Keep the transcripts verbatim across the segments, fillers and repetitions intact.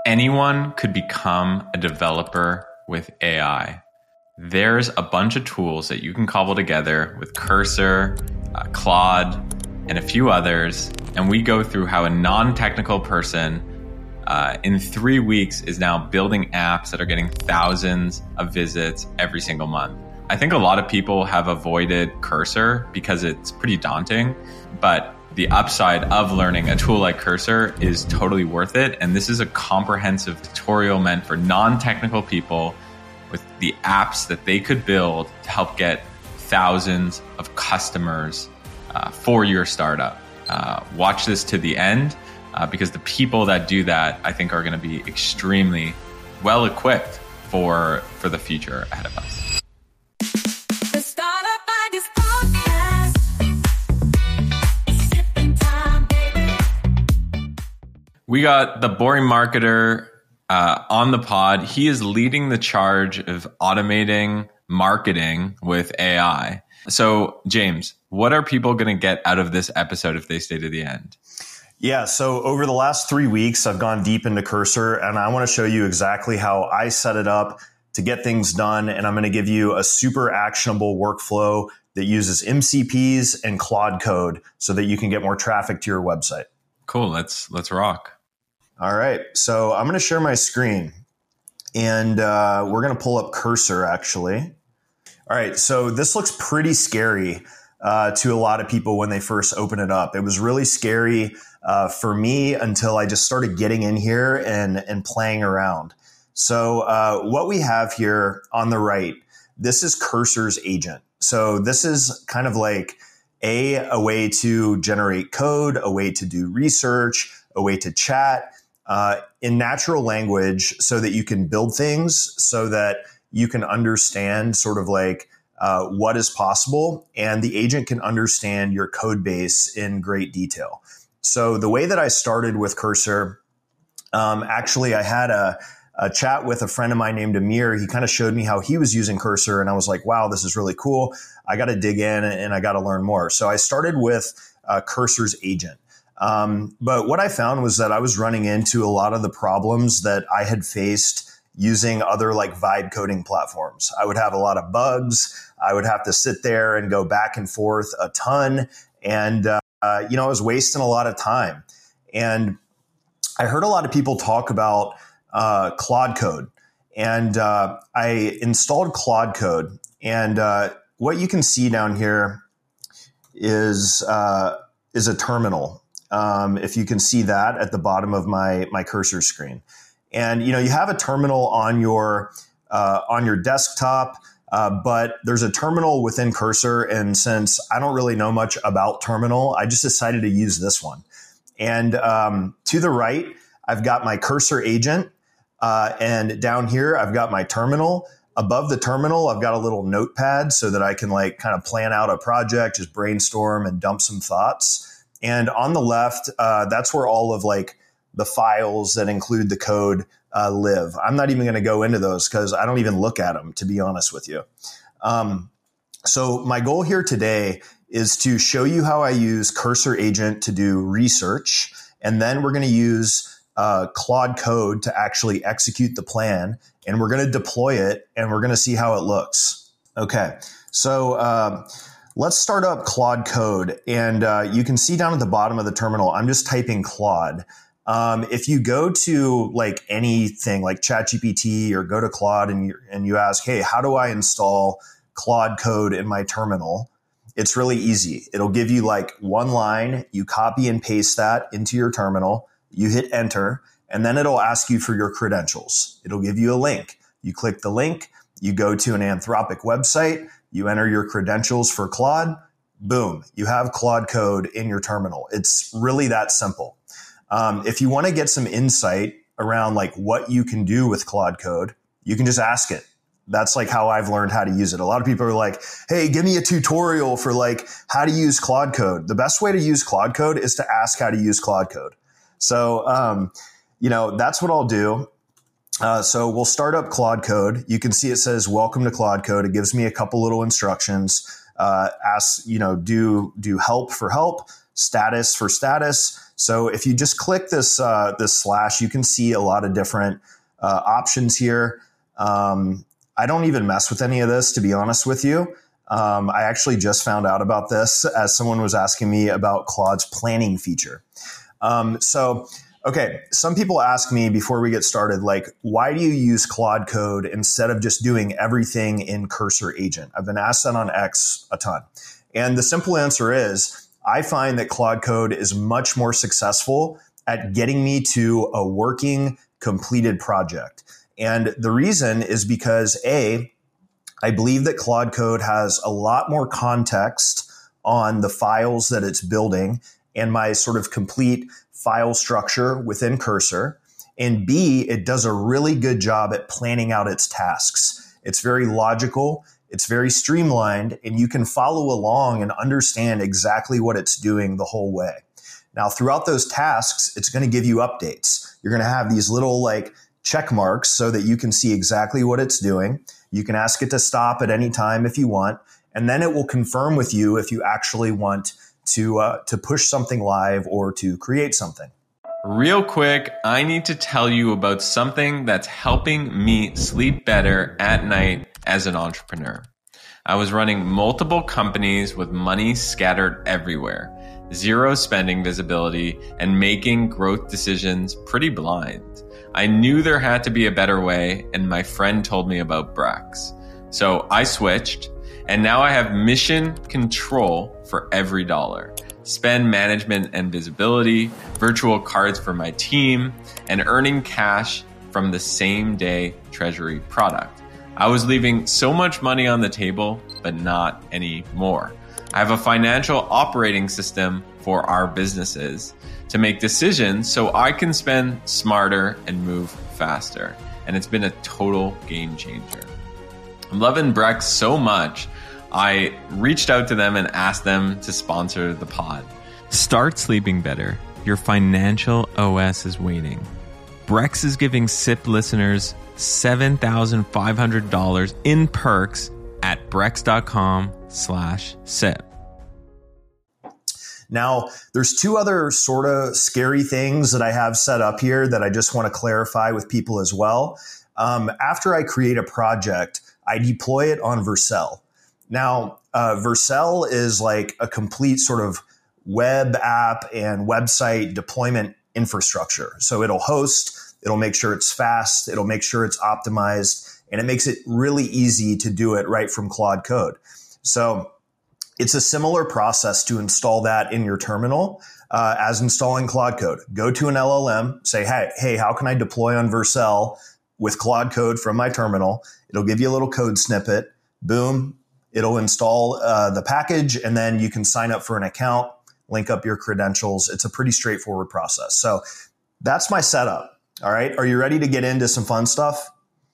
anyone could become a developer with A I. There's a bunch of tools that you can cobble together with Cursor, uh, Claude, and a few others. And we go through how a non-technical person uh, in three weeks is now building apps that are getting thousands of visits every single month. I think a lot of people have avoided Cursor because it's pretty daunting, but the upside of learning a tool like Cursor is totally worth it. And this is a comprehensive tutorial meant for non-technical people with the apps that they could build to help get thousands of customers uh, for your startup. Uh, watch this to the end uh, because the people that do that, I think, are going to be extremely well equipped for, for the future ahead of us. We got the boring marketer uh, on the pod. He is leading the charge of automating marketing with A I. So, James, what are people going to get out of this episode if they stay to the end? Yeah, so over the last three weeks, I've gone deep into Cursor, and I want to show you exactly how I set it up to get things done. And I'm going to give you a super actionable workflow that uses M C Ps and Claude Code so that you can get more traffic to your website. Cool. Let's let's rock. All right. So I'm going to share my screen, and uh, we're going to pull up Cursor, actually. All right. So this looks pretty scary uh, to a lot of people when they first open it up. It was really scary uh, for me until I just started getting in here and, and playing around. So uh, what we have here on the right, this is Cursor's agent. So this is kind of like a, a way to generate code, a way to do research, a way to chat uh, in natural language so that you can build things so that you can understand sort of like uh, what is possible, and the agent can understand your code base in great detail. So the way that I started with Cursor, um, actually I had a a chat with a friend of mine named Amir. He kind of showed me how he was using Cursor, and I was like, wow, this is really cool. I got to dig in and I got to learn more. So I started with uh, Cursor's agent. Um, but what I found was that I was running into a lot of the problems that I had faced using other like vibe coding platforms. I would have a lot of bugs. I would have to sit there and go back and forth a ton. And, uh, you know, I was wasting a lot of time. And I heard a lot of people talk about Uh, Claude Code, and uh, I installed Claude Code, and uh, what you can see down here is uh, is a terminal. Um, if you can see that at the bottom of my my cursor screen, and you know you have a terminal on your uh, on your desktop, uh, but there's a terminal within Cursor, and since I don't really know much about terminal, I just decided to use this one. And um, to the right, I've got my Cursor agent. Uh, and down here, I've got my terminal. Above the terminal, I've got a little notepad so that I can like kind of plan out a project, just brainstorm and dump some thoughts. And on the left, uh, that's where all of like the files that include the code uh, live. I'm not even going to go into those because I don't even look at them, to be honest with you. Um, so my goal here today is to show you how I use Cursor Agent to do research. And then we're going to use Uh, Claude Code to actually execute the plan, and we're going to deploy it, and we're going to see how it looks. Okay, so um, let's start up Claude Code, and uh, you can see down at the bottom of the terminal, I'm just typing Claude. Um, if you go to like anything like ChatGPT or go to Claude and you, and you ask, hey, how do I install Claude Code in my terminal? It's really easy. It'll give you like one line, you copy and paste that into your terminal. You hit enter, and then it'll ask you for your credentials. It'll give you a link. You click the link, you go to an Anthropic website, you enter your credentials for Claude, boom, you have Claude Code in your terminal. It's really that simple. Um, if you want to get some insight around like what you can do with Claude Code, you can just ask it. That's like how I've learned how to use it. A lot of people are like, hey, give me a tutorial for like how to use Claude Code. The best way to use Claude Code is to ask how to use Claude Code. So, um, you know, that's what I'll do. Uh, so we'll start up Claude Code. You can see it says, welcome to Claude Code. It gives me a couple little instructions. Uh, ask, you know, do, do help for help, status for status. So if you just click this uh, this slash, you can see a lot of different uh, options here. Um, I don't even mess with any of this, to be honest with you. Um, I actually just found out about this as someone was asking me about Claude's planning feature. Um, so, okay, some people ask me before we get started, like, why do you use Claude Code instead of just doing everything in Cursor Agent? I've been asked that on X a ton. And the simple answer is, I find that Claude Code is much more successful at getting me to a working, completed project. And the reason is because, A, I believe that Claude Code has a lot more context on the files that it's building and my sort of complete file structure within Cursor. And B, it does a really good job at planning out its tasks. It's very logical, it's very streamlined, and you can follow along and understand exactly what it's doing the whole way. Now, throughout those tasks, it's going to give you updates. You're going to have these little like check marks so that you can see exactly what it's doing. You can ask it to stop at any time if you want, and then it will confirm with you if you actually want to uh, to push something live or to create something. Real quick, I need to tell you about something that's helping me sleep better at night as an entrepreneur. I was running multiple companies with money scattered everywhere, zero spending visibility, and making growth decisions pretty blind. I knew there had to be a better way, and my friend told me about Brex. So I switched, and now I have mission control for every dollar, spend management and visibility, virtual cards for my team, and earning cash from the same day treasury product. I was leaving so much money on the table, but not anymore. I have a financial operating system for our businesses to make decisions so I can spend smarter and move faster. And it's been a total game changer. I'm loving Brex so much, I reached out to them and asked them to sponsor the pod. Start sleeping better. Your financial O S is waiting. Brex is giving S I P listeners seven thousand five hundred dollars in perks at brex.com slash SIP. Now, there's two other sort of scary things that I have set up here that I just want to clarify with people as well. Um, after I create a project, I deploy it on Vercel. Now, uh, Vercel is like a complete sort of web app and website deployment infrastructure. So it'll host, it'll make sure it's fast, it'll make sure it's optimized, and it makes it really easy to do it right from Claude Code. So it's a similar process to install that in your terminal uh, as installing Claude Code. Go to an L L M, say, hey, hey, how can I deploy on Vercel with Claude Code from my terminal? It'll give you a little code snippet. Boom. It'll install uh, the package, and then you can sign up for an account, link up your credentials. It's a pretty straightforward process. So that's my setup. All right. Are you ready to get into some fun stuff?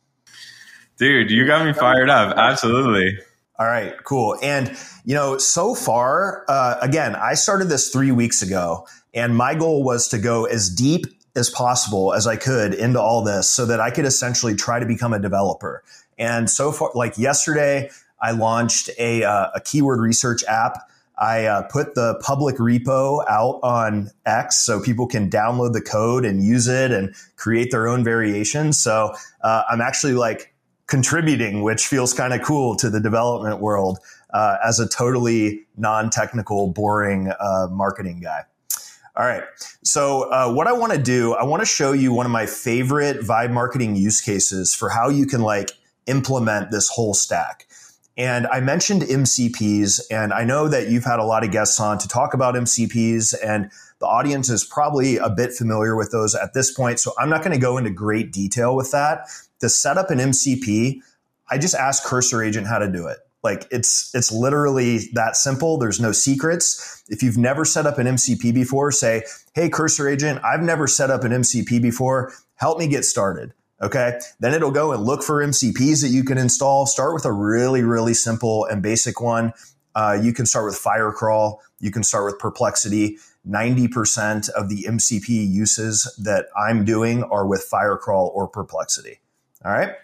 Dude, you got me fired up. Absolutely. All right, cool. And, you know, so far, uh, again, I started this three weeks ago, and my goal was to go as deep as possible as I could into all this so that I could essentially try to become a developer. And so far, like yesterday, I launched a, uh, a keyword research app. I uh, put the public repo out on X so people can download the code and use it and create their own variations. So uh, I'm actually like contributing, which feels kind of cool to the development world uh, as a totally non-technical, boring uh, marketing guy. All right. So uh, what I want to do, I want to show you one of my favorite Vibe marketing use cases for how you can like implement this whole stack. And I mentioned M C Ps, and I know that you've had a lot of guests on to talk about M C Ps, and the audience is probably a bit familiar with those at this point. So I'm not going to go into great detail with that. To set up an M C P, I just asked Cursor Agent how to do it. Like it's it's literally that simple. There's no secrets. If you've never set up an M C P before, say, hey, Cursor Agent, I've never set up an M C P before. Help me get started. Okay. Then it'll go and look for M C Ps that you can install. Start with a really, really simple and basic one. Uh, you can start with Firecrawl. You can start with Perplexity. ninety percent of the M C P uses that I'm doing are with Firecrawl or Perplexity. All right.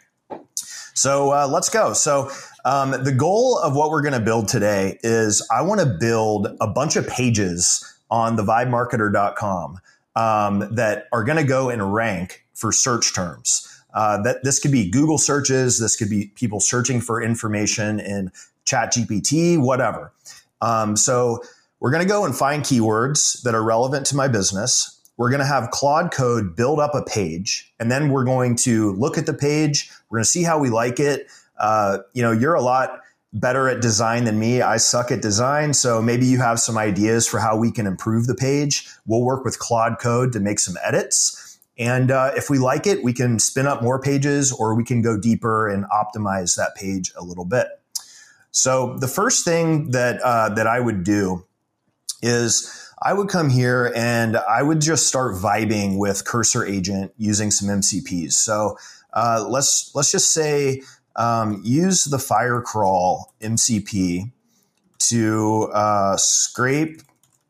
So uh, let's go. So um, the goal of what we're going to build today is I want to build a bunch of pages on the vibe marketer dot com um, that are going to go and rank for search terms. Uh, that this could be Google searches. This could be people searching for information in ChatGPT, whatever. Um, so we're going to go and find keywords that are relevant to my business. We're going to have Claude Code build up a page, and then we're going to look at the page. We're going to see how we like it. Uh, you know, you're a lot better at design than me. I suck at design. So maybe you have some ideas for how we can improve the page. We'll work with Claude Code to make some edits. And uh, if we like it, we can spin up more pages, or we can go deeper and optimize that page a little bit. So the first thing that uh, that I would do is I would come here and I would just start vibing with Cursor Agent using some M C Ps. So uh, let's let's just say um, use the Firecrawl M C P to uh, scrape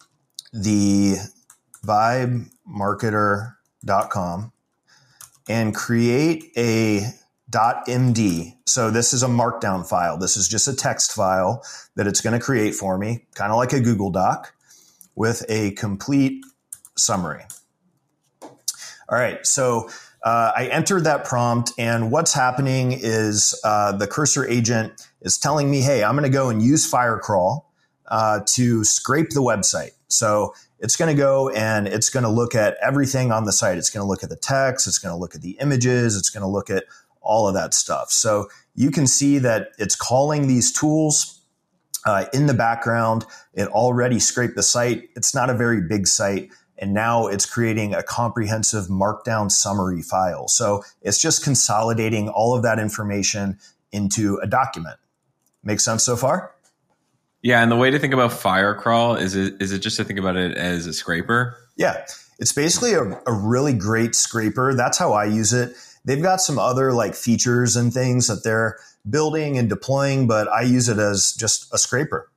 the vibe marketer dot com and create a .md. So this is a markdown file. This is just a text file that it's going to create for me, kind of like a Google Doc, with a complete summary. All right, so uh, I entered that prompt, and what's happening is uh, the Cursor Agent is telling me, hey, I'm going to go and use Firecrawl uh, to scrape the website. So it's going to go and it's going to look at everything on the site. It's going to look at the text. It's going to look at the images. It's going to look at all of that stuff. So you can see that it's calling these tools uh, in the background. It already scraped the site. It's not a very big site. And now it's creating a comprehensive markdown summary file. So it's just consolidating all of that information into a document. Make sense so far? Yeah, and the way to think about Firecrawl is it is it just to think about it as a scraper? Yeah, it's basically a, a really great scraper. That's how I use it. They've got some other like features and things that they're building and deploying, but I use it as just a scraper.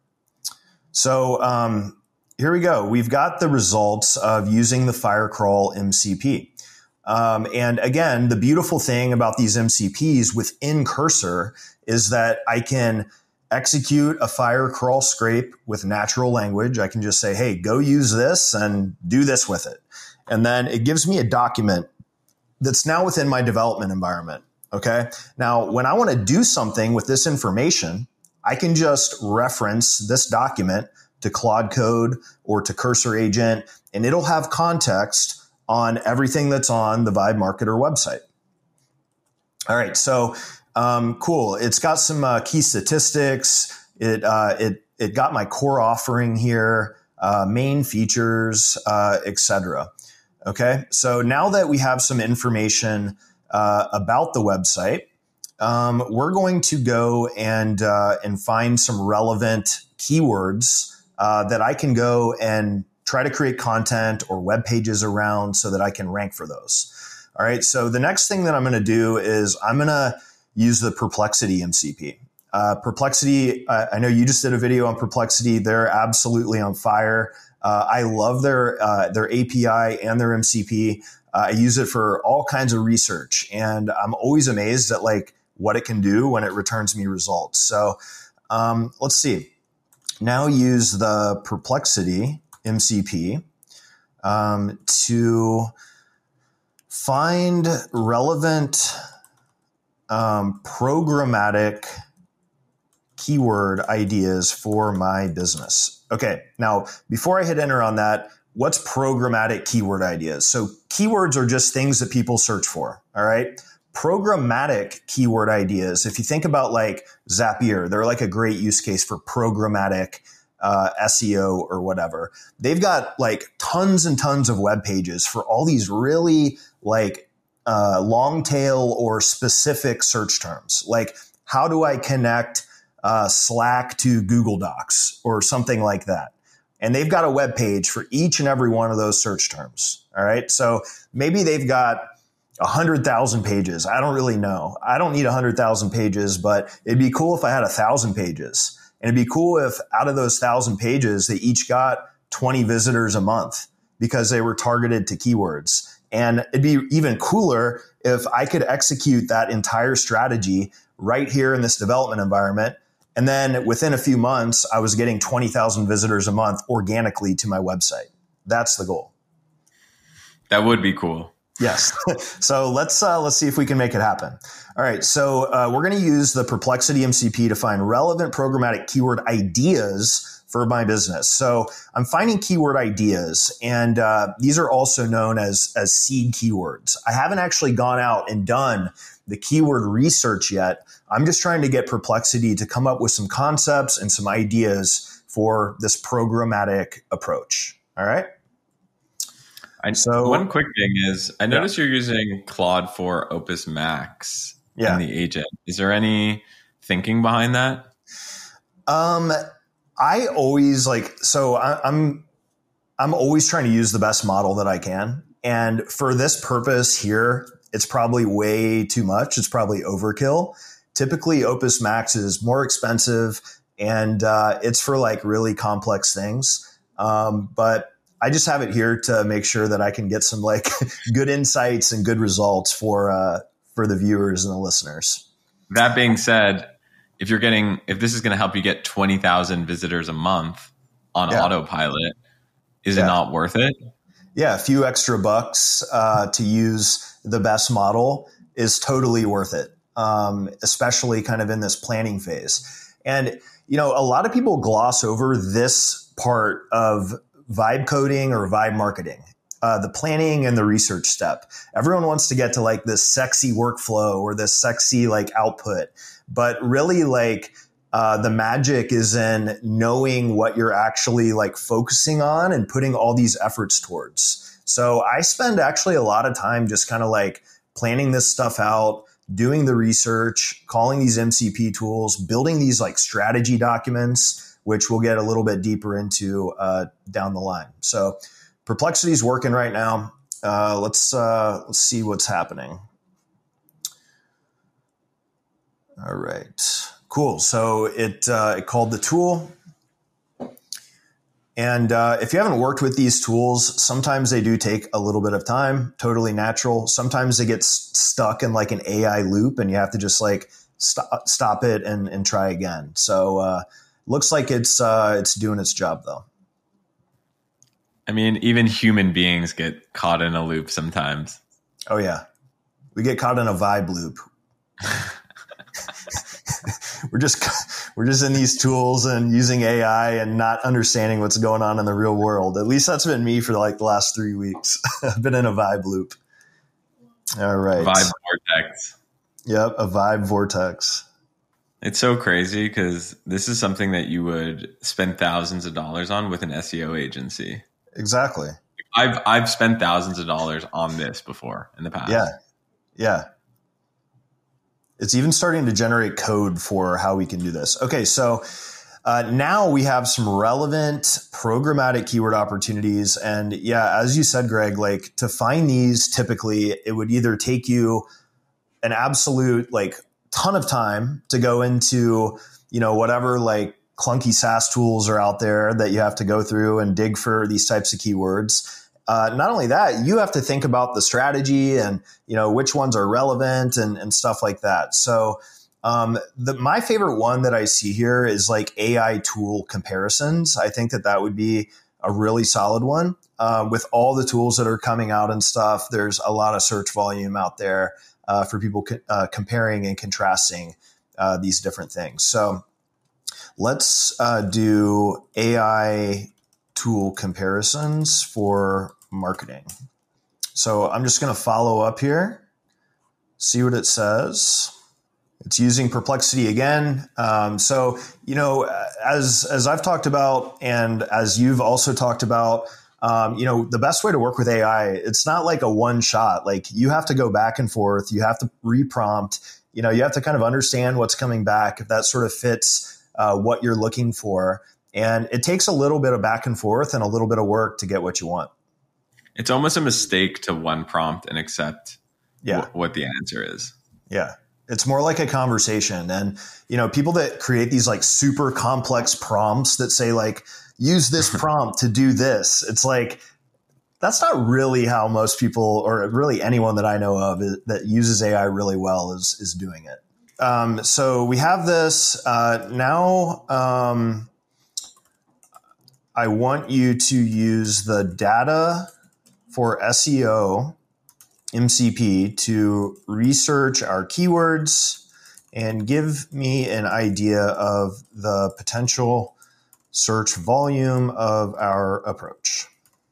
So um, here we go. We've got the results of using the Firecrawl M C P. Um, and again, the beautiful thing about these M C Ps within Cursor is that I can execute a Firecrawl scrape with natural language. I can just say, hey, go use this and do this with it. And then it gives me a document that's now within my development environment. Okay. Now, when I want to do something with this information, I can just reference this document to Claude Code or to Cursor Agent, and it'll have context on everything that's on the Vibe Marketer website. All right. So Um, cool. It's got some uh, key statistics. It uh, it it got my core offering here, uh, main features, uh, et cetera. Okay. So now that we have some information uh, about the website, um, we're going to go and uh, and find some relevant keywords uh, that I can go and try to create content or web pages around so that I can rank for those. All right. So the next thing that I'm going to do is I'm going to use the Perplexity M C P. Uh, Perplexity, uh, I know you just did a video on Perplexity. They're absolutely on fire. Uh, I love their uh, their A P I and their M C P. Uh, I use it for all kinds of research, and I'm always amazed at like what it can do when it returns me results. So um, let's see. Now use the Perplexity M C P um, to find relevant Um, programmatic keyword ideas for my business. Okay, now before I hit enter on that, what's programmatic keyword ideas? So keywords are just things that people search for, all right? Programmatic keyword ideas, if you think about like Zapier, they're like a great use case for programmatic uh, S E O or whatever. They've got like tons and tons of web pages for all these really like Uh, long tail or specific search terms, like how do I connect uh, Slack to Google Docs or something like that. And they've got a web page for each and every one of those search terms. All right. So maybe they've got a hundred thousand pages. I don't really know. I don't need a hundred thousand pages, but it'd be cool if I had a thousand pages. And it'd be cool if out of those thousand pages, they each got twenty visitors a month because they were targeted to keywords. And it'd be even cooler if I could execute that entire strategy right here in this development environment And then within a few months, I was getting twenty thousand visitors a month organically to my website. That's the goal. That would be cool. Yes. So let's uh, let's see if we can make it happen. All right. So uh, we're going to use the Perplexity M C P to find relevant programmatic keyword ideas for my business. So I'm finding keyword ideas, and uh, these are also known as as seed keywords. I haven't actually gone out and done the keyword research yet. I'm just trying to get Perplexity to come up with some concepts and some ideas for this programmatic approach. All right. I, so one quick thing is, I noticed yeah. you're using Claude for Opus Max yeah. in the agent. Is there any thinking behind that? Um, I always like, so I, I'm, I'm always trying to use the best model that I can. And for this purpose here, it's probably way too much. It's probably overkill. Typically Opus Max is more expensive, and uh, it's for like really complex things. Um, but I just have it here to make sure that I can get some like good insights and good results for uh, for the viewers and the listeners. That being said, if you're getting, if this is going to help you get twenty thousand visitors a month on yeah. autopilot, is yeah. it not worth it? Yeah, a few extra bucks uh, to use the best model is totally worth it, um, especially kind of in this planning phase. And, you know, a lot of people gloss over this part of vibe coding or vibe marketing, uh, the planning and the research step. Everyone wants to get to like this sexy workflow or this sexy like output, but really like uh, the magic is in knowing what you're actually like focusing on and putting all these efforts towards. So I spend actually a lot of time just kind of like planning this stuff out, doing the research, calling these M C P tools, building these like strategy documents, which we'll get a little bit deeper into uh, down the line. So Perplexity is working right now. Uh, let's uh, let's see what's happening. All right, cool. So it uh, it called the tool. And uh, if you haven't worked with these tools, sometimes they do take a little bit of time, totally natural. Sometimes they get s- stuck in like an A I loop, and you have to just like stop, stop it and, and try again. So uh, looks like it's uh, it's doing its job, though. I mean, even human beings get caught in a loop sometimes. Oh, yeah. We get caught in a vibe loop. we're just we're just in these tools and using A I and not understanding what's going on in the real world. At least that's been me for like the last three weeks. I've been in a vibe loop. All right. Vibe vortex. Yep, a vibe vortex. It's so crazy because this is something that you would spend thousands of dollars on with an S E O agency. Exactly. I've I've spent thousands of dollars on this before in the past. Yeah. Yeah. It's even starting to generate code for how we can do this. Okay, so uh, now we have some relevant programmatic keyword opportunities. And yeah, as you said, Greg, like to find these, typically it would either take you an absolute like ton of time to go into, you know, whatever like clunky SaaS tools are out there that you have to go through and dig for these types of keywords. Uh, not only that, you have to think about the strategy and, you know, which ones are relevant and, and stuff like that. So um, the, my favorite one that I see here is like A I tool comparisons. I think that that would be a really solid one. Uh, with all the tools that are coming out and stuff, there's a lot of search volume out there uh, for people co- uh, comparing and contrasting uh, these different things. So let's uh, do A I tool comparisons for marketing. So I'm just going to follow up here, see what it says. It's using Perplexity again. Um, so, you know, as as I've talked about, and as you've also talked about, um, you know, the best way to work with A I, it's not like a one shot. Like you have to go back and forth. You have to reprompt. You know, you have to kind of understand what's coming back, if that sort of fits uh, what you're looking for. And it takes a little bit of back and forth and a little bit of work to get what you want. It's almost a mistake to one prompt and accept yeah. wh- what the answer is. Yeah. It's more like a conversation. And, you know, people that create these like super complex prompts that say like, use this prompt to do this. It's like, that's not really how most people or really anyone that I know of is, that uses A I really well is, is doing it. Um, so we have this uh, now. Um, I want you to use the data for S E O M C P to research our keywords and give me an idea of the potential search volume of our approach.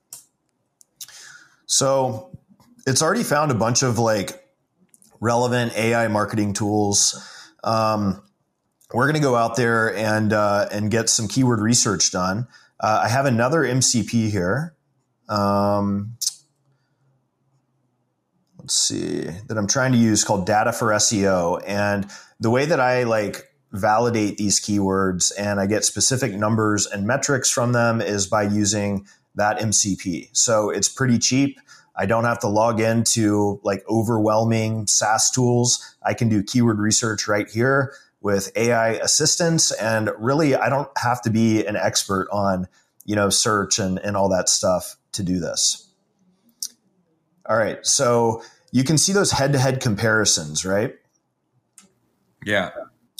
So it's already found a bunch of like relevant A I marketing tools. Um, we're going to go out there and uh, and get some keyword research done. Uh, I have another M C P here. Um, let's see, that I'm trying to use called Data for S E O. And the way that I like validate these keywords and I get specific numbers and metrics from them is by using that M C P. So it's pretty cheap. I don't have to log into like overwhelming SaaS tools. I can do keyword research right here with A I assistance. And really, I don't have to be an expert on, you know, search and, and all that stuff to do this. All right. So you can see those head-to-head comparisons, right? Yeah.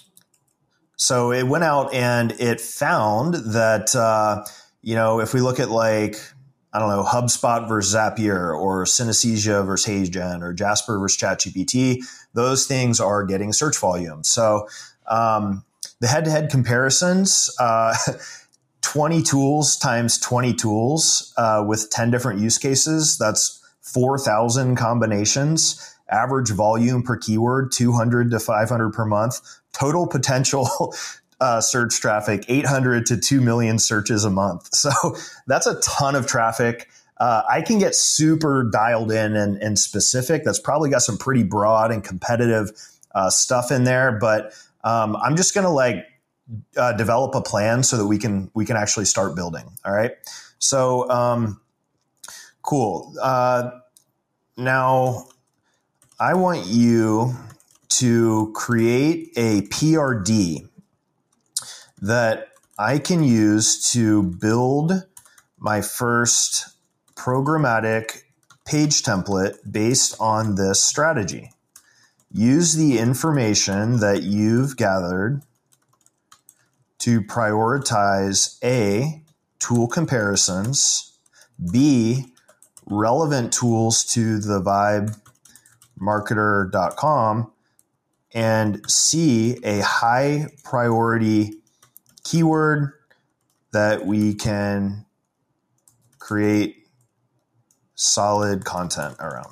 So it went out and it found that, uh, you know, if we look at like, I don't know, HubSpot versus Zapier or Synesthesia versus HeyGen or Jasper versus ChatGPT, those things are getting search volume. So um, the head-to-head comparisons, uh, twenty tools times twenty tools uh, with ten different use cases, that's four thousand combinations. Average volume per keyword, two hundred to five hundred per month. Total potential uh, search traffic, eight hundred to two million searches a month. So that's a ton of traffic. Uh, I can get super dialed in and, and specific. That's probably got some pretty broad and competitive uh, stuff in there. But um, I'm just going to like uh, develop a plan so that we can we can actually start building. All right. So um, cool. Uh, now I want you to create a P R D that I can use to build my first programmatic page template based on this strategy. Use the information that you've gathered to prioritize A, tool comparisons, B, relevant tools to the vibe marketer dot com, and C, a high priority keyword that we can create solid content around.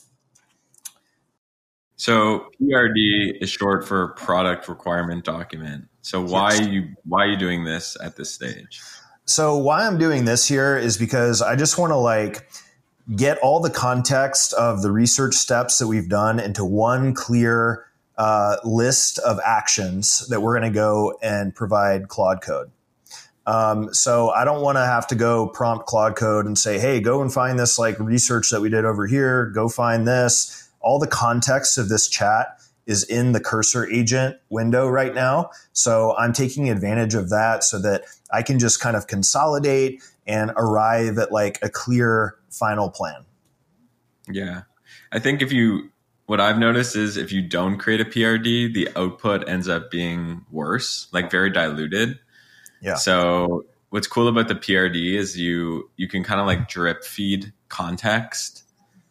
So P R D is short for product requirement document. So why Yes. are you why are you doing this at this stage? So why I'm doing this here is because I just want to like get all the context of the research steps that we've done into one clear uh, list of actions that we're going to go and provide Claude Code. Um, so I don't want to have to go prompt Claude Code and say, hey, go and find this like research that we did over here. Go find this. All the context of this chat is in the Cursor agent window right now. So I'm taking advantage of that so that I can just kind of consolidate and arrive at like a clear final plan. Yeah. I think if you, what I've noticed is if you don't create a P R D, the output ends up being worse, like very diluted. Yeah. So what's cool about the P R D is you, you can kind of like drip feed context.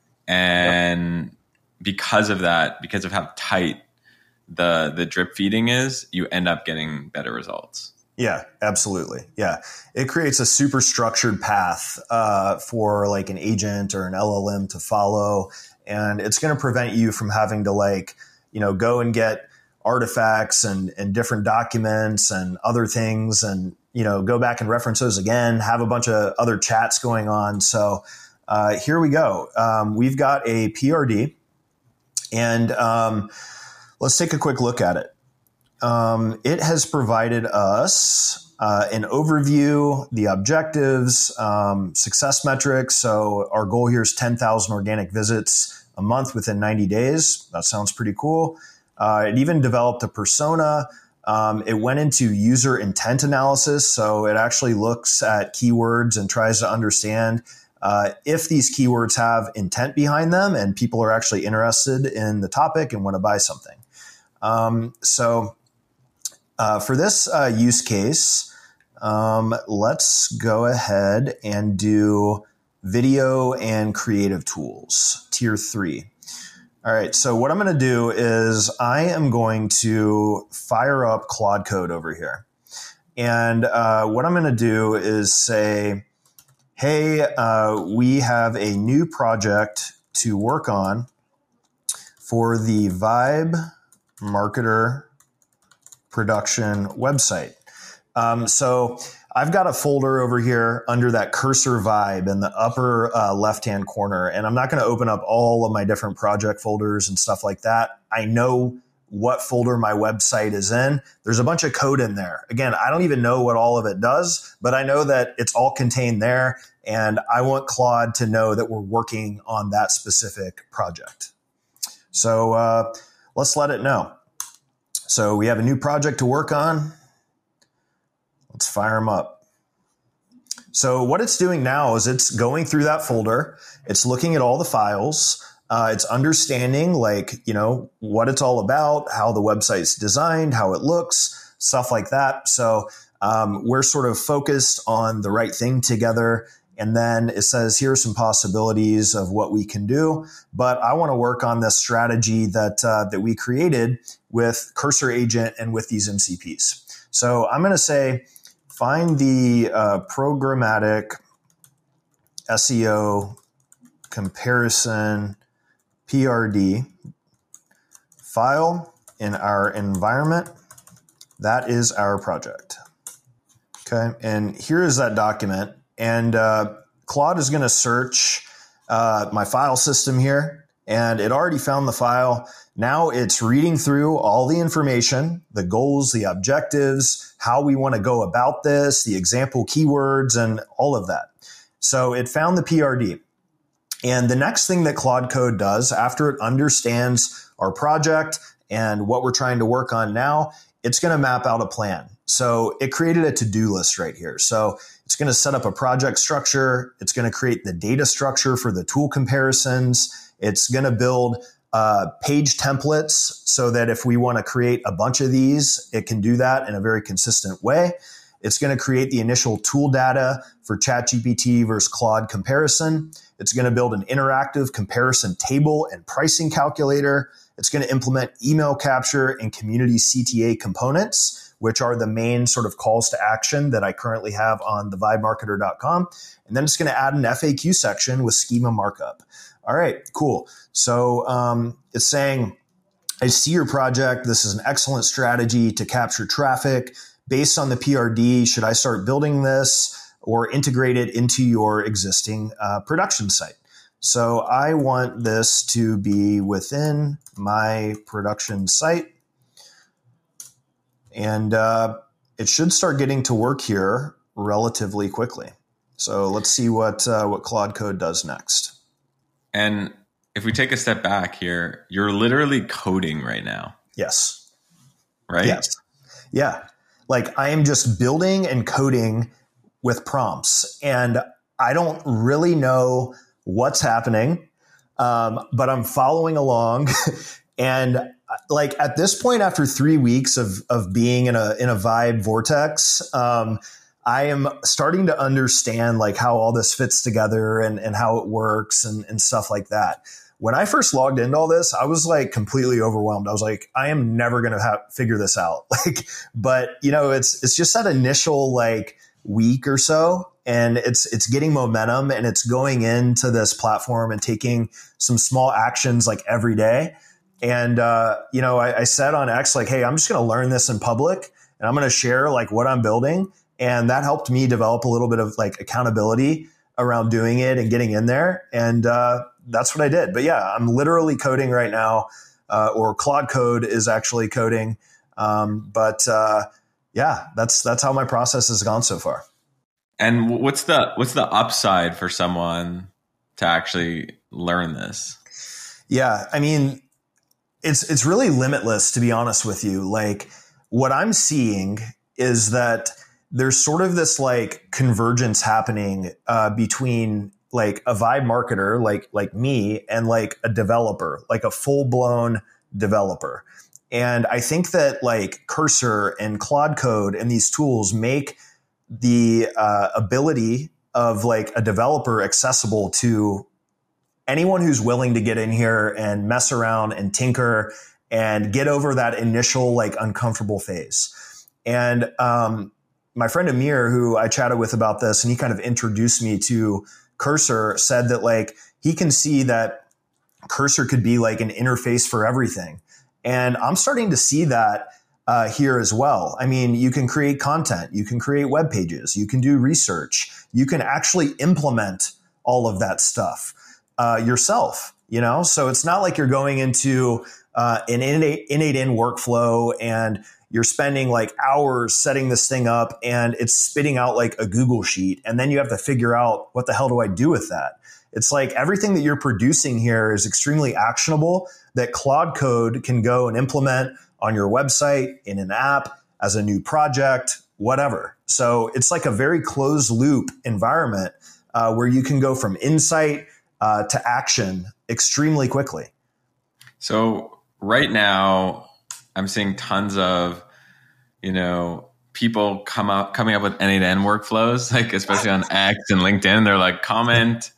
And yep. because of that, because of how tight the, the drip feeding is, you end up getting better results. Yeah, absolutely. Yeah. It creates a super structured path uh, for like an agent or an L L M to follow. And it's going to prevent you from having to like, you know, go and get artifacts and, and different documents and other things and, you know, go back and reference those again, have a bunch of other chats going on. So uh, here we go. Um, we've got a P R D and um, let's take a quick look at it. Um, it has provided us uh, an overview, the objectives, um, success metrics. So our goal here is ten thousand organic visits a month within ninety days. That sounds pretty cool. Uh, it even developed a persona. Um, it went into user intent analysis. So it actually looks at keywords and tries to understand uh, if these keywords have intent behind them and people are actually interested in the topic and want to buy something. Um, so uh, for this uh, use case, um, let's go ahead and do video and creative tools, tier three. All right, so what I'm going to do is I am going to fire up Claude Code over here. And uh, what I'm going to do is say, hey, uh, we have a new project to work on for the Vibe Marketer production website. Um, so I've got a folder over here under that cursor Vibe in the upper uh, left-hand corner, and I'm not going to open up all of my different project folders and stuff like that. I know what folder my website is in. There's a bunch of code in there. Again, I don't even know what all of it does, but I know that it's all contained there, and I want Claude to know that we're working on that specific project. So uh, let's let it know. So we have a new project to work on. Let's fire them up. So what it's doing now is it's going through that folder. It's looking at all the files. Uh, it's understanding, like, you know, what it's all about, how the website's designed, how it looks, stuff like that. So um, we're sort of focused on the right thing together. And then it says, here are some possibilities of what we can do. But I want to work on this strategy that uh, that we created with Cursor Agent and with these M C Ps. So I'm going to say, find the uh, programmatic S E O comparison P R D file in our environment. That is our project. Okay, and here is that document. And uh, Claude is going to search uh, my file system here, and it already found the file. Now it's reading through all the information, the goals, the objectives, how we want to go about this, the example keywords, and all of that. So it found the P R D. And the next thing that Claude Code does after it understands our project and what we're trying to work on now, it's going to map out a plan. So it created a to-do list right here. So it's going to set up a project structure. It's going to create the data structure for the tool comparisons. It's going to build uh, page templates so that if we want to create a bunch of these, it can do that in a very consistent way. It's going to create the initial tool data for ChatGPT versus Claude comparison. It's going to build an interactive comparison table and pricing calculator. It's going to implement email capture and community C T A components, which are the main sort of calls to action that I currently have on the vibe marketer dot com. And then it's going to add an F A Q section with schema markup. All right, cool. So um, it's saying, I see your project. This is an excellent strategy to capture traffic. Based on the P R D, should I start building this or integrate it into your existing uh, production site? So I want this to be within my production site. And uh, it should start getting to work here relatively quickly. So let's see what uh, what Claude Code does next. And if we take a step back here, you're literally coding right now. Yes. Right? Yes. Yeah. Like I am just building and coding with prompts, and I don't really know what's happening, um, but I'm following along. And like at this point, after three weeks of of being in a in a vibe vortex, um, I am starting to understand like how all this fits together and, and how it works and, and stuff like that. When I first logged into all this, I was like completely overwhelmed. I was like, I am never going to have figure this out. Like, but you know, it's it's just that initial like week or so, and it's it's getting momentum, and it's going into this platform and taking some small actions like every day. And uh, you know, I, I said on X like, hey, I'm just going to learn this in public, and I'm going to share like what I'm building, and that helped me develop a little bit of like accountability around doing it and getting in there. And uh, that's what I did. But yeah, I'm literally coding right now, uh, or Claude Code is actually coding. Um, but uh, yeah, that's that's how my process has gone so far. And what's the what's the upside for someone to actually learn this? Yeah, I mean, it's it's really limitless, to be honest with you. Like what I'm seeing is that there's sort of this like convergence happening uh, between like a vibe marketer like like me and like a developer, like a full blown developer. And I think that like Cursor and Claude Code and these tools make the uh, ability of like a developer accessible to anyone who's willing to get in here and mess around and tinker and get over that initial like uncomfortable phase. And um, my friend Amir, who I chatted with about this, and he kind of introduced me to Cursor, said that like he can see that Cursor could be like an interface for everything. And I'm starting to see that uh, here as well. I mean, you can create content, you can create web pages, you can do research, you can actually implement all of that stuff uh, yourself, you know? So it's not like you're going into uh, an innate, innate in workflow and you're spending like hours setting this thing up and it's spitting out like a Google sheet. And then you have to figure out, what the hell do I do with that? It's like everything that you're producing here is extremely actionable that Claude Code can go and implement on your website, in an app, as a new project, whatever. So it's like a very closed loop environment uh, where you can go from insight uh, to action extremely quickly. So right now, I'm seeing tons of, you know, people come up coming up with N eight N workflows, like especially on X and LinkedIn. They're like, comment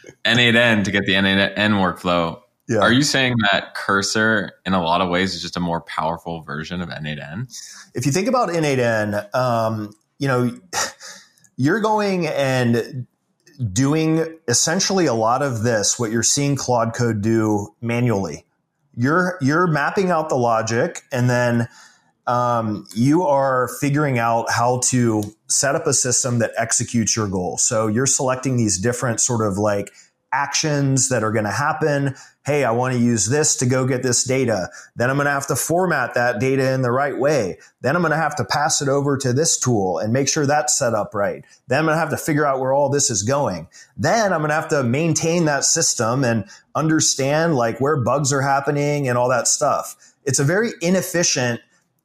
N eight N to get the N eight N workflow. Yeah. Are you saying that Cursor, in a lot of ways, is just a more powerful version of N eight N? If you think about N eight N, um, you know, you're going and doing essentially a lot of this, what you're seeing Claude Code do manually. You're you're mapping out the logic, and then um, you are figuring out how to set up a system that executes your goal. So you're selecting these different sort of like actions that are going to happen. Hey, I want to use this to go get this data. Then I'm going to have to format that data in the right way. Then I'm going to have to pass it over to this tool and make sure that's set up right. Then I'm going to have to figure out where all this is going. Then I'm going to have to maintain that system and understand like where bugs are happening and all that stuff. It's a very inefficient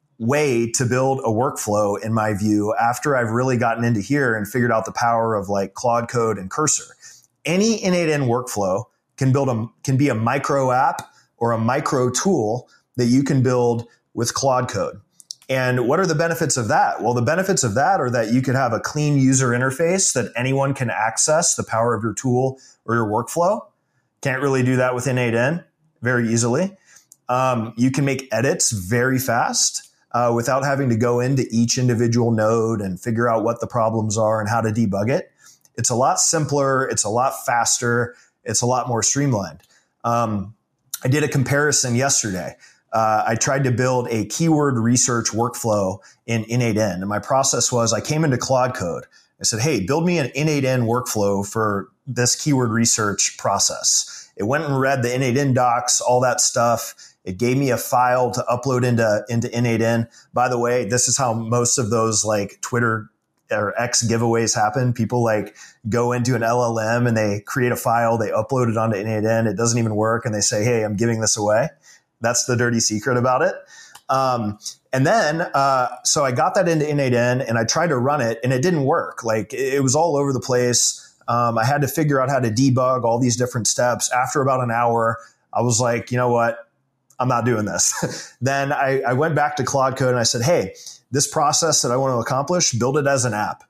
way to build a workflow, in my view, after I've really gotten into here and figured out the power of like Claude Code and Cursor. Any N eight N workflow can build a can be a micro app or a micro tool that you can build with Claude Code. And what are the benefits of that? Well, the benefits of that are that you could have a clean user interface that anyone can access the power of your tool or your workflow. Can't really do that with N eight N very easily. Um, you can make edits very fast uh, without having to go into each individual node and figure out what the problems are and how to debug it. It's a lot simpler. It's a lot faster. It's a lot more streamlined. Um, I did a comparison yesterday. Uh, I tried to build a keyword research workflow in N eight N. And my process was I came into Claude Code. I said, hey, build me an N eight N workflow for this keyword research process. It went and read the N eight N docs, all that stuff. It gave me a file to upload into, into N eight N. By the way, this is how most of those like Twitter or X giveaways happen. People like go into an L L M and they create a file, they upload it onto N eight N. It doesn't even work. And they say, hey, I'm giving this away. That's the dirty secret about it. Um, and then, uh, so I got that into N eight N and I tried to run it and it didn't work. Like it, it was all over the place. Um, I had to figure out how to debug all these different steps. After about an hour, I was like, you know what? I'm not doing this. Then I, I went back to Claude Code and I said, hey, this process that I want to accomplish, build it as an app.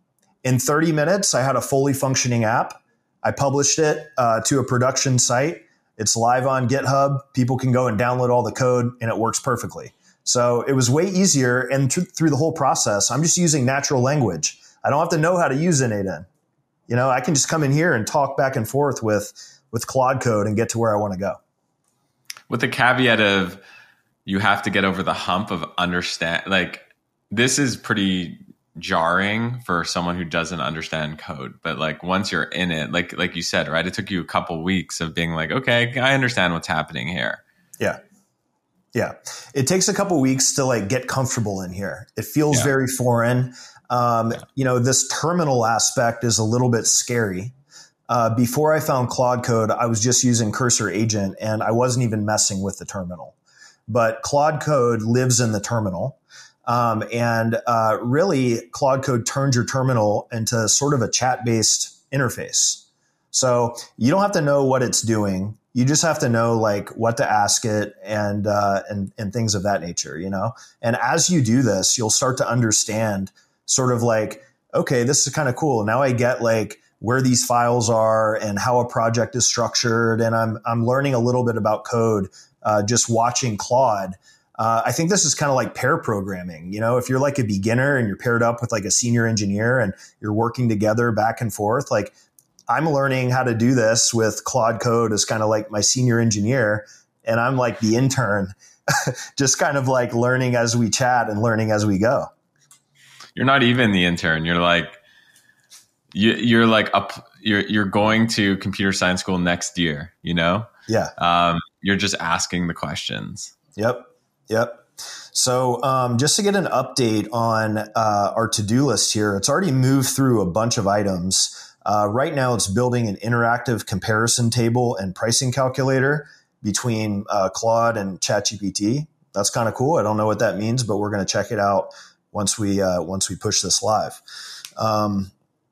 In thirty minutes, I had a fully functioning app. I published it uh, to a production site. It's live on GitHub. People can go and download all the code and it works perfectly. So it was way easier. And th- through the whole process, I'm just using natural language. I don't have to know how to use N eight N. You know, I can just come in here and talk back and forth with, with Claude Code and get to where I want to go. With the caveat of you have to get over the hump of understand, like this is pretty jarring for someone who doesn't understand code. But like once you're in it, like like you said, right, it took you a couple weeks of being like, okay, I understand what's happening here. Yeah. Yeah. It takes a couple weeks to like get comfortable in here. It feels yeah. very foreign. Um, yeah. You know, this terminal aspect is a little bit scary. Uh, before I found Claude Code, I was just using Cursor Agent and I wasn't even messing with the terminal. But Claude Code lives in the terminal. Um, and uh, really, Claude Code turns your terminal into sort of a chat-based interface. So you don't have to know what it's doing. You just have to know like what to ask it and, uh, and, and things of that nature, you know? And as you do this, you'll start to understand sort of like, okay, this is kind of cool. Now I get like where these files are and how a project is structured. And I'm, I'm learning a little bit about code, uh, just watching Claude. Uh, I think this is kind of like pair programming. You know, if you're like a beginner and you're paired up with like a senior engineer and you're working together back and forth, like I'm learning how to do this with Claude Code as kind of like my senior engineer. And I'm like the intern, just kind of like learning as we chat and learning as we go. You're not even the intern. You're like, you, you're like up, you're, you're going to computer science school next year, you know? Yeah. Um, you're just asking the questions. Yep. Yep. So um, just to get an update on uh, our to-do list here, it's already moved through a bunch of items. Uh, right now, it's building an interactive comparison table and pricing calculator between uh, Claude and ChatGPT. That's kind of cool. I don't know what that means, but we're going to check it out once we uh, once we push this live. Um,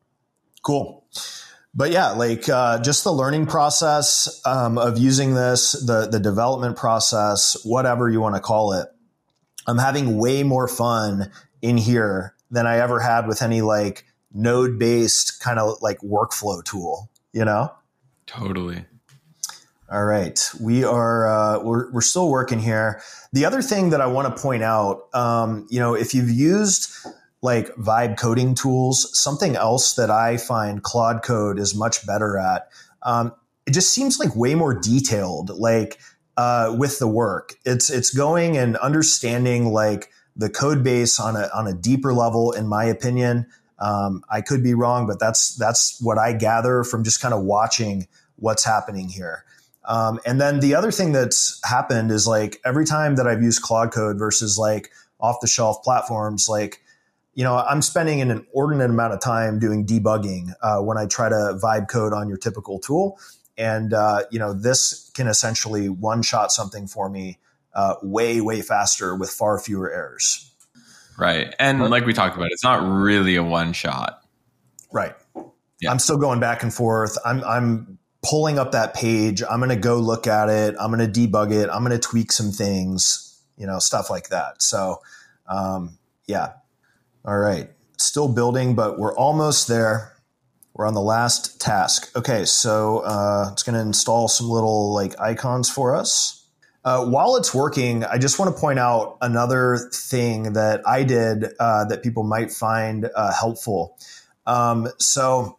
cool. But yeah, like uh, just the learning process um, of using this, the the development process, whatever you want to call it. I'm having way more fun in here than I ever had with any like node-based kind of like workflow tool, you know? Totally. All right. We are, uh, we're, we're still working here. The other thing that I want to point out, um, you know, if you've used like vibe coding tools, something else that I find Claude Code is much better at, um, it just seems like way more detailed, like, uh, with the work. It's, it's going and understanding like the code base on a, on a deeper level, in my opinion. Um, I could be wrong, but that's, that's what I gather from just kind of watching what's happening here. Um, and then the other thing that's happened is like every time that I've used Claude Code versus like off the shelf platforms, like, you know, I'm spending an inordinate amount of time doing debugging uh, when I try to vibe code on your typical tool. And, uh, you know, this can essentially one shot something for me uh, way, way faster with far fewer errors. Right. And like we talked about, it's not really a one shot. Right. Yeah. I'm still going back and forth. I'm, I'm pulling up that page. I'm going to go look at it. I'm going to debug it. I'm going to tweak some things, you know, stuff like that. So, um, yeah. All right. Still building, but we're almost there. We're on the last task. Okay. So, uh, it's going to install some little like icons for us. Uh, while it's working, I just want to point out another thing that I did uh, that people might find uh, helpful. Um, so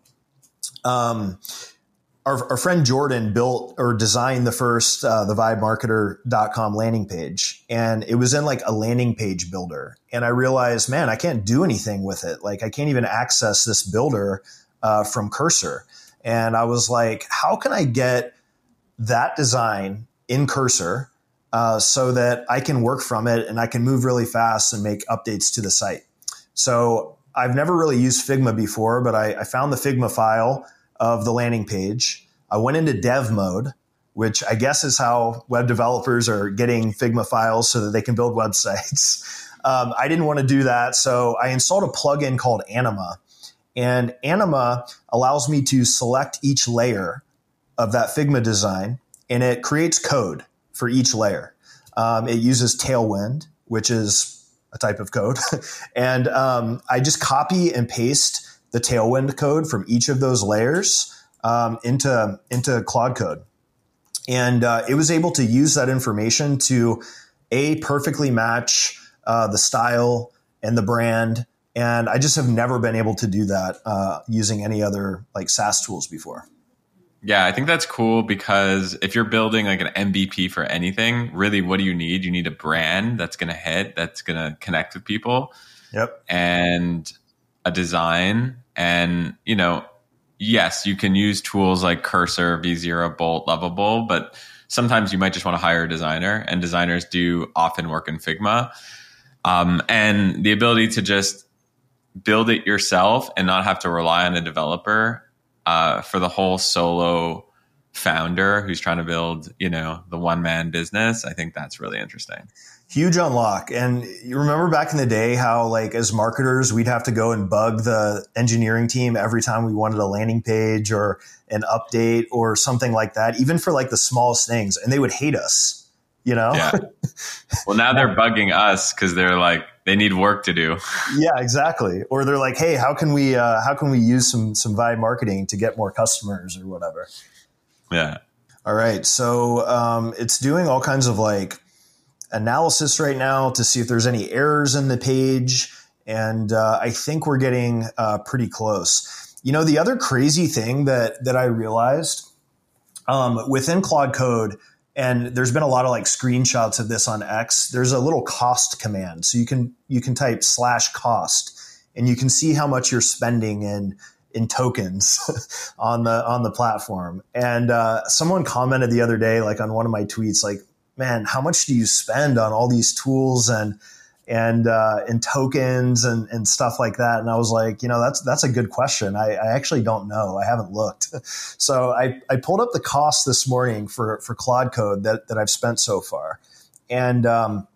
um, our, our friend Jordan built or designed the first uh, the vibe marketer dot com landing page, and it was in like a landing page builder. And I realized, man, I can't do anything with it. Like I can't even access this builder uh, from Cursor. And I was like, how can I get that design in Cursor Uh, so that I can work from it and I can move really fast and make updates to the site? So I've never really used Figma before, but I, I found the Figma file of the landing page. I went into dev mode, which I guess is how web developers are getting Figma files so that they can build websites. Um, I didn't want to do that, so I installed a plugin called Anima. And Anima allows me to select each layer of that Figma design, and it creates code for each layer. Um, it uses Tailwind, which is a type of code. and um, I just copy and paste the Tailwind code from each of those layers um, into, into Claude Code. And uh, it was able to use that information to, A, perfectly match uh, the style and the brand. And I just have never been able to do that uh, using any other like SaaS tools before. Yeah, I think that's cool because if you're building like an M V P for anything, really what do you need? You need a brand that's going to hit, that's going to connect with people. Yep. And a design. And, you know, yes, you can use tools like Cursor, V zero, Bolt, Lovable, but sometimes you might just want to hire a designer, and designers do often work in Figma. Um, and the ability to just build it yourself and not have to rely on a developer Uh, for the whole solo founder who's trying to build, you know, the one man business, I think that's really interesting. Huge unlock. And you remember back in the day how, like, as marketers, we'd have to go and bug the engineering team every time we wanted a landing page or an update or something like that, even for like the smallest things. And they would hate us, you know? Yeah. Well, now they're bugging us because they're like, they need work to do. Yeah, exactly. Or they're like, hey, how can we, uh, how can we use some, some Vibe marketing to get more customers or whatever? Yeah. All right. So um, it's doing all kinds of like analysis right now to see if there's any errors in the page. And uh, I think we're getting uh, pretty close. You know, the other crazy thing that that I realized um, within Claude Code, and there's been a lot of like screenshots of this on X, there's a little cost command. So you can you can type slash cost and you can see how much you're spending in in tokens on the on the platform. And uh, someone commented the other day, like on one of my tweets, like, man, how much do you spend on all these tools and and uh, and tokens and, and stuff like that? And I was like, you know, that's that's a good question. I, I actually don't know. I haven't looked. So I, I pulled up the cost this morning for for Claude Code that that I've spent so far, and um,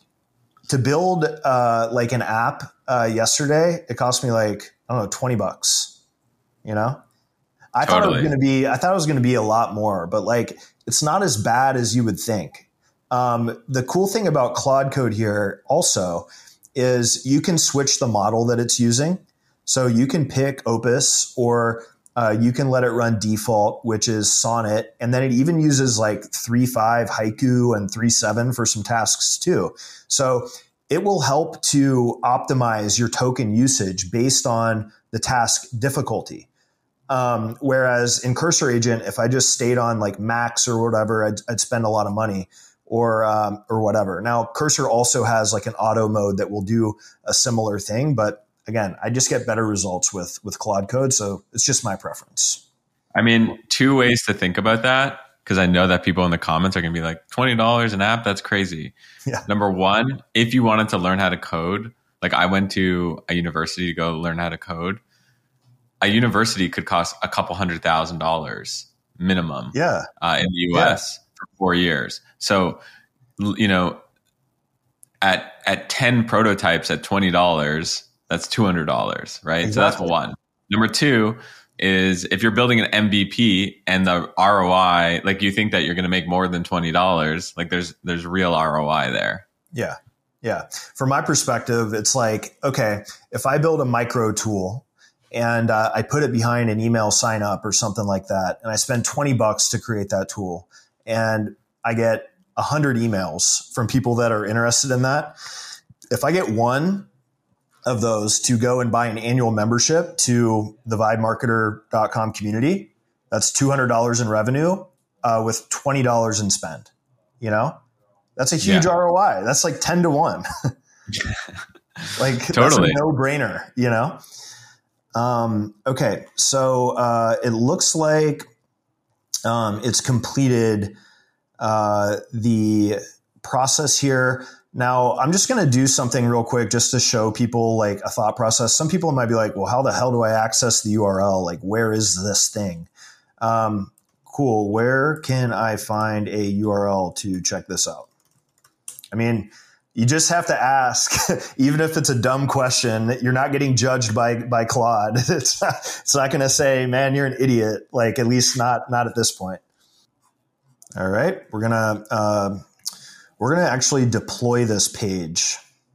to build uh, like an app uh, yesterday, it cost me like I don't know twenty bucks. You know, I totally. thought it was going to be I thought it was going to be a lot more, but like it's not as bad as you would think. Um, the cool thing about Claude Code here also is you can switch the model that it's using. So you can pick Opus or uh, you can let it run default, which is Sonnet. And then it even uses like three point five Haiku and three point seven for some tasks too. So it will help to optimize your token usage based on the task difficulty. Um, whereas in Cursor Agent, if I just stayed on like max or whatever, I'd, I'd spend a lot of money. Or um, or whatever. Now, Cursor also has like an auto mode that will do a similar thing, but again, I just get better results with with Claude Code, so it's just my preference. I mean, two ways to think about that, because I know that people in the comments are going to be like, twenty dollars an app, that's crazy. Yeah. Number one, if you wanted to learn how to code, like I went to a university to go learn how to code, a university could cost a couple hundred thousand dollars minimum yeah. uh, in the U S. Yeah. For four years. So, you know, at at ten prototypes at twenty dollars, that's two hundred dollars, right? Exactly. So that's one. Number two is if you're building an M V P and the R O I, like you think that you're going to make more than twenty dollars, like there's there's real R O I there. Yeah. Yeah. From my perspective, it's like, okay, if I build a micro tool and uh, I put it behind an email sign up or something like that, and I spend twenty bucks to create that tool, and I get one hundred emails from people that are interested in that. If I get one of those to go and buy an annual membership to the vibe marketer dot com community, that's two hundred dollars in revenue uh, with twenty dollars in spend. You know, that's a huge yeah. R O I. That's like ten to one. Like totally. That's a no brainer, you know? Um, okay. So uh, it looks like Um, it's completed uh, the process here. Now, I'm just going to do something real quick just to show people like a thought process. Some people might be like, well, how the hell do I access the U R L? Like, where is this thing? Um, cool. Where can I find a U R L to check this out? I mean, you just have to ask, even if it's a dumb question. You're not getting judged by by Claude. It's not, it's not going to say, man, you're an idiot. Like, at least not not at this point. All right, we're gonna uh, we're gonna actually deploy this page,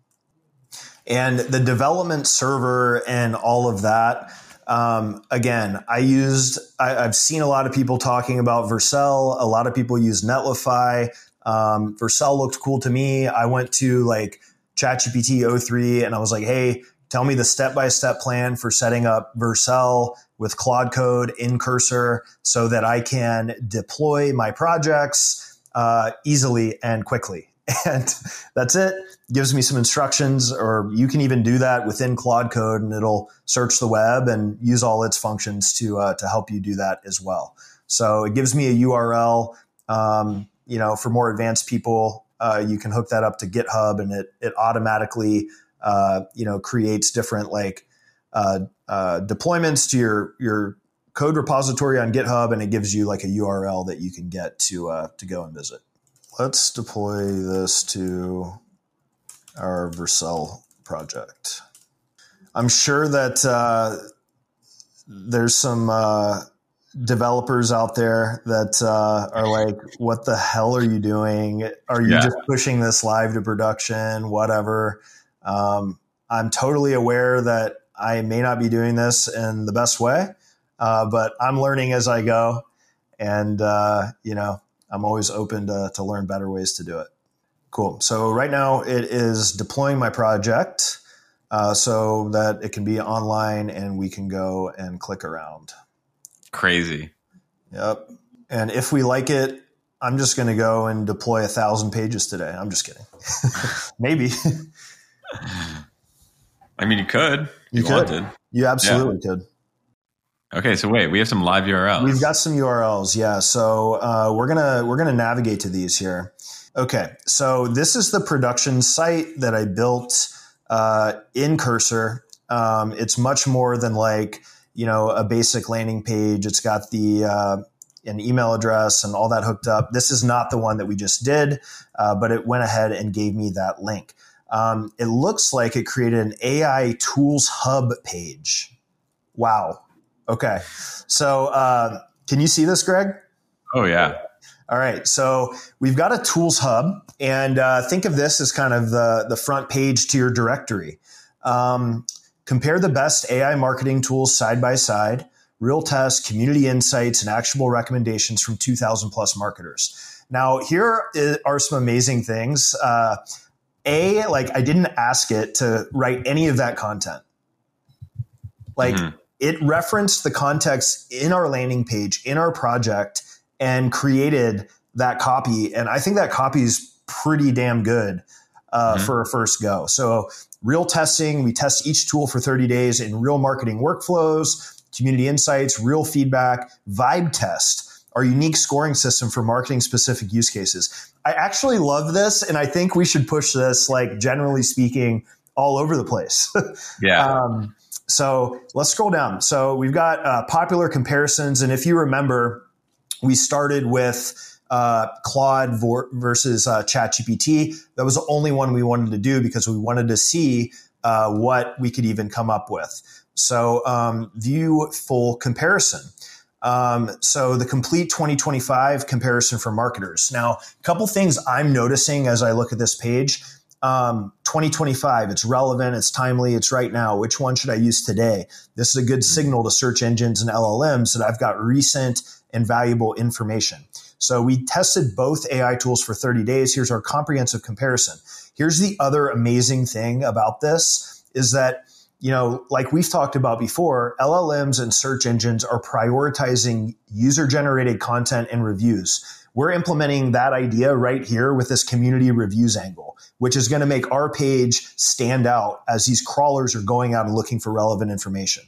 and the development server and all of that. Um, again, I used. I, I've seen a lot of people talking about Vercel. A lot of people use Netlify. Um, Vercel looked cool to me. I went to like ChatGPT o three and I was like, hey, tell me the step-by-step plan for setting up Vercel with Claude Code in Cursor so that I can deploy my projects uh, easily and quickly. And that's it. Gives me some instructions, or you can even do that within Claude Code and it'll search the web and use all its functions to, uh, to help you do that as well. So it gives me a U R L. Um, You know, for more advanced people, uh, you can hook that up to GitHub, and it it automatically, uh, you know, creates different like uh, uh, deployments to your your code repository on GitHub, and it gives you like a U R L that you can get to uh, to go and visit. Let's deploy this to our Vercel project. I'm sure that uh, there's some uh, developers out there that uh, are like, what the hell are you doing? Are you yeah. just pushing this live to production? Whatever. Um, I'm totally aware that I may not be doing this in the best way, uh, but I'm learning as I go. And, uh, you know, I'm always open to, to learn better ways to do it. Cool. So right now it is deploying my project uh, so that it can be online and we can go and click around. Crazy. Yep. And if we like it, I'm just going to go and deploy a thousand pages today. I'm just kidding. Maybe. I mean, you could. You, you could. Wanted. You absolutely yeah. could. Okay, so wait, we have some live U R Ls. We've got some U R Ls, yeah. So uh, we're gonna we're gonna navigate to these here. Okay, so this is the production site that I built uh, in Cursor. Um, it's much more than like you know a basic landing page. It's got the uh, an email address and all that hooked up. This is not the one that we just did, uh, but it went ahead and gave me that link. Um, it looks like it created an A I Tools Hub page. Wow. Okay. So uh, can you see this, Greg? Oh, yeah. All right. So we've got a Tools Hub, and uh, think of this as kind of the, the front page to your directory. Um, compare the best A I marketing tools side by side, real tests, community insights, and actionable recommendations from two thousand plus marketers. Now, here are some amazing things. Uh, A, like I didn't ask it to write any of that content. Like, mm-hmm. It referenced the context in our landing page, in our project, and created that copy. And I think that copy is pretty damn good uh, mm-hmm. for a first go. So real testing, we test each tool for thirty days in real marketing workflows, community insights, real feedback, vibe test, our unique scoring system for marketing specific use cases. I actually love this. And I think we should push this, like generally speaking, all over the place. Yeah. Um, So let's scroll down. So we've got uh, popular comparisons. And if you remember, we started with uh, Claude vor- versus uh, ChatGPT. That was the only one we wanted to do because we wanted to see uh, what we could even come up with. So um, view full comparison. Um, so the complete twenty twenty-five comparison for marketers. Now, a couple things I'm noticing as I look at this page. Um, twenty twenty-five, it's relevant, it's timely, it's right now. Which one should I use today? This is a good signal to search engines and L L Ms that I've got recent and valuable information. So we tested both A I tools for thirty days. Here's our comprehensive comparison. Here's the other amazing thing about this is that, you know, like we've talked about before, L L Ms and search engines are prioritizing user-generated content and reviews. We're implementing that idea right here with this community reviews angle, which is going to make our page stand out as these crawlers are going out and looking for relevant information.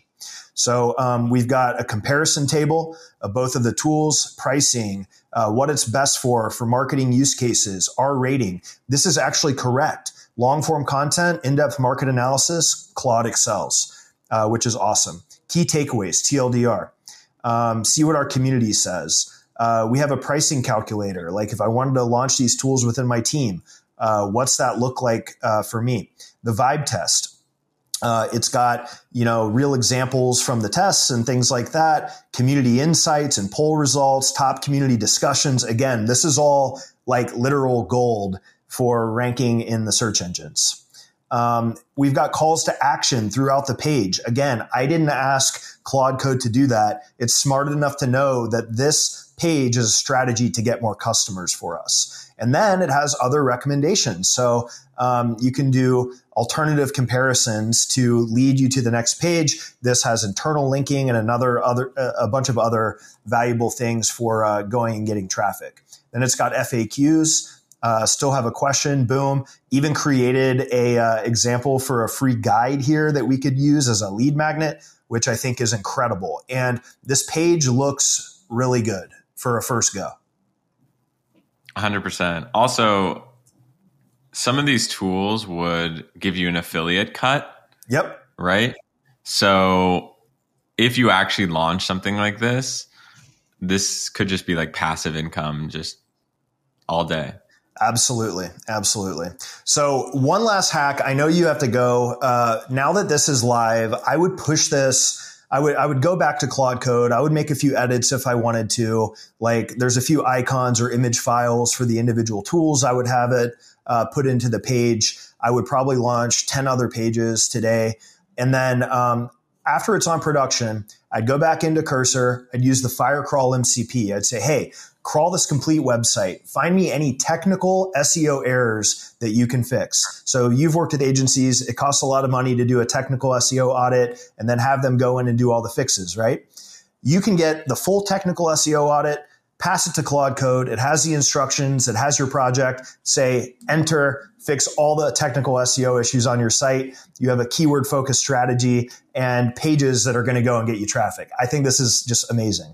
So um, we've got a comparison table of both of the tools, pricing, uh, what it's best for, for marketing use cases, our rating. This is actually correct. Long form content, in-depth market analysis, Claude excels, uh, which is awesome. Key takeaways, T L D R. Um, see what our community says. Uh, we have a pricing calculator. Like if I wanted to launch these tools within my team, uh, what's that look like uh, for me? The vibe test. Uh, it's got, you know, real examples from the tests and things like that, community insights and poll results, top community discussions. Again, this is all like literal gold for ranking in the search engines. Um, we've got calls to action throughout the page. Again, I didn't ask Claude Code to do that. It's smart enough to know that this page is a strategy to get more customers for us. And then it has other recommendations. So um, you can do alternative comparisons to lead you to the next page. This has internal linking and another other a bunch of other valuable things for uh, going and getting traffic. Then it's got F A Qs. Uh, still have a question, boom. Even created a uh, example for a free guide here that we could use as a lead magnet, which I think is incredible. And this page looks really good for a first go. one hundred percent. Also, some of these tools would give you an affiliate cut. Yep. Right? So if you actually launch something like this, this could just be like passive income just all day. Absolutely. Absolutely. So one last hack. I know you have to go. Uh, now that this is live, I would push this. I would, I would go back to Claude Code. I would make a few edits if I wanted to. Like there's a few icons or image files for the individual tools. I would have it uh, put into the page. I would probably launch ten other pages today. And then um, after it's on production, I'd go back into Cursor. I'd use the Firecrawl M C P. I'd say, hey, crawl this complete website. Find me any technical S E O errors that you can fix. So you've worked with agencies. It costs a lot of money to do a technical S E O audit and then have them go in and do all the fixes, right? You can get the full technical S E O audit, pass it to Claude Code. It has the instructions. It has your project. Say, enter, fix all the technical S E O issues on your site. You have a keyword focused strategy and pages that are going to go and get you traffic. I think this is just amazing.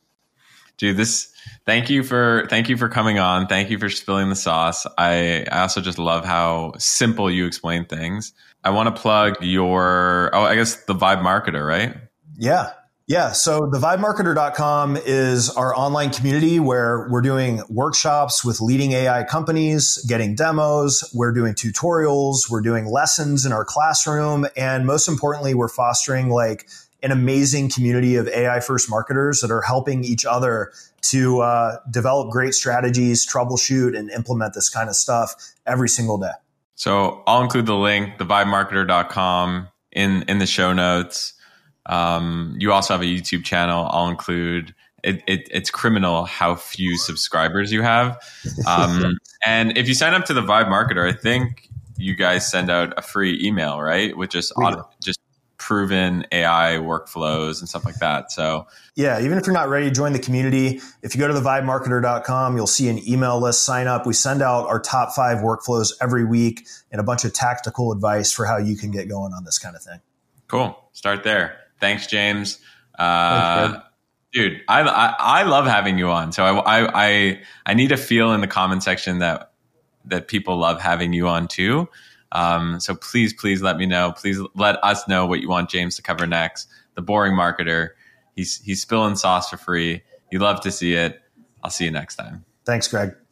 Dude, this, thank you for, thank you for coming on. Thank you for spilling the sauce. I, I also just love how simple you explain things. I want to plug your, oh, I guess the Vibe Marketer, right? Yeah. Yeah. So the vibe marketer dot com is our online community where we're doing workshops with leading A I companies, getting demos. We're doing tutorials. We're doing lessons in our classroom. And most importantly, we're fostering like an amazing community of A I first marketers that are helping each other to uh, develop great strategies, troubleshoot, and implement this kind of stuff every single day. So I'll include the link, the vibe marketer dot com, in, in the show notes. Um, you also have a YouTube channel. I'll include it, it. It's criminal how few subscribers you have. Um, and if you sign up to the Vibe Marketer, I think you guys send out a free email, right? With just auto, just proven A I workflows and stuff like that. So yeah, even if you're not ready to join the community, if you go to the vibe marketer dot com, you'll see an email list, sign up. We send out our top five workflows every week and a bunch of tactical advice for how you can get going on this kind of thing. Cool. Start there. Thanks, James. Uh, Thanks, dude, I, I I love having you on. So I, I I I need to feel in the comment section that that people love having you on too. Um, so please, please let me know. Please let us know what you want James to cover next. The Boring Marketer. He's he's spilling sauce for free. You love to see it. I'll see you next time. Thanks, Greg.